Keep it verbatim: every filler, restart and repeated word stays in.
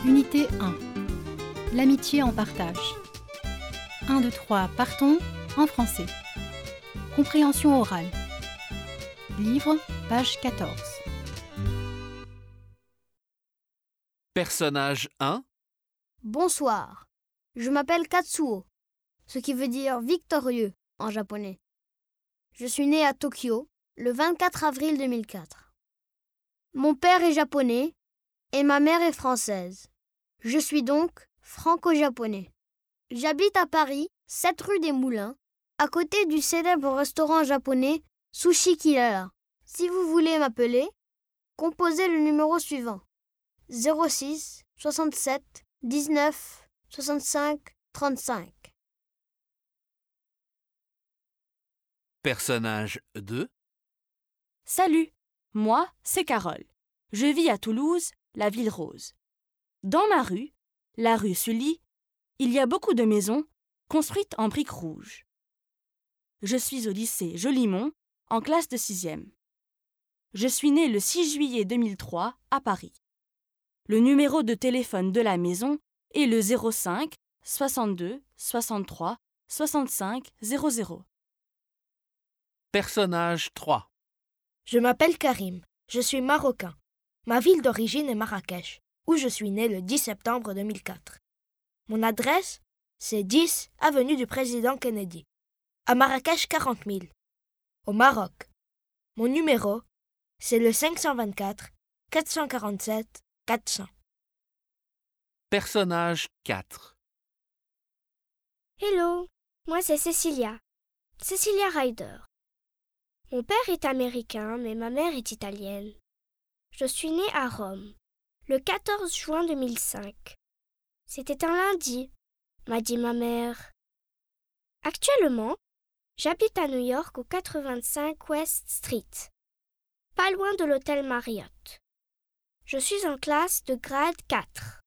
Unité un. L'amitié en partage. un, deux, trois, partons, en français. Compréhension orale. Livre, page quatorze. Personnage un. Bonsoir, je m'appelle Katsuo, ce qui veut dire victorieux en japonais. Je suis né à Tokyo le vingt-quatre avril deux mille quatre. Mon père est japonais et ma mère est française. Je suis donc franco-japonais. J'habite à Paris, sept rue des Moulins, à côté du célèbre restaurant japonais Sushi Kilala. Si vous voulez m'appeler, composez le numéro suivant: zéro six soixante-sept dix-neuf soixante-cinq trente-cinq. Personnage deux. Salut, moi, c'est Carole. Je vis à Toulouse, la ville rose. Dans ma rue, la rue Sully, il y a beaucoup de maisons construites en briques rouges. Je suis au lycée Jolimont, en classe de sixième. Je suis née le six juillet deux mille trois à Paris. Le numéro de téléphone de la maison est le zéro cinq soixante-deux soixante-trois soixante-cinq zéro zéro. Personnage trois. Je m'appelle Karim, je suis marocain. Ma ville d'origine est Marrakech, où je suis né le dix septembre deux mille quatre. Mon adresse, c'est dix avenue du Président Kennedy, à Marrakech quarante mille, au Maroc. Mon numéro, c'est le cinq cent vingt-quatre quatre cent quarante-sept quatre cents. Personnage quatre. Hello, moi c'est Cecilia. Cecilia Ryder. Mon père est américain, mais ma mère est italienne. Je suis née à Rome, le quatorze juin deux mille cinq. C'était un lundi, m'a dit ma mère. Actuellement, j'habite à New York au quatre-vingt-cinq West Street, pas loin de l'hôtel Marriott. Je suis en classe de grade quatre.